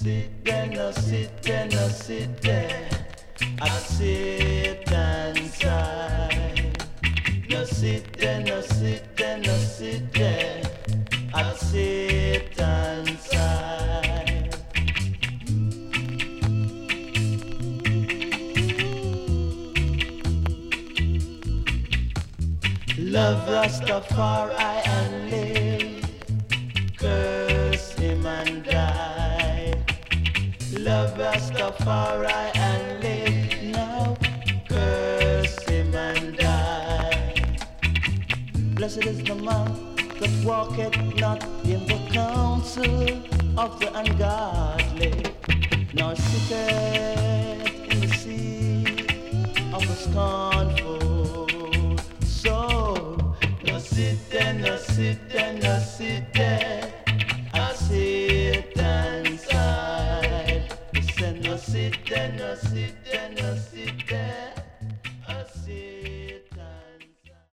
sit there, no sit there, no sit there. I sit inside. No sit there, no sit there, no sit there. I sit inside. Love Rastafari and live. Curse him and die. Love Rastafari and live now. Curse him and die. Blessed is the man that walketh not in the counsel of the ungodly, nor sitteth in the seat of the scornful. So, no sit there, no sit there, no sit there. I sit inside. He said, no sit there, no sit there, no sit there.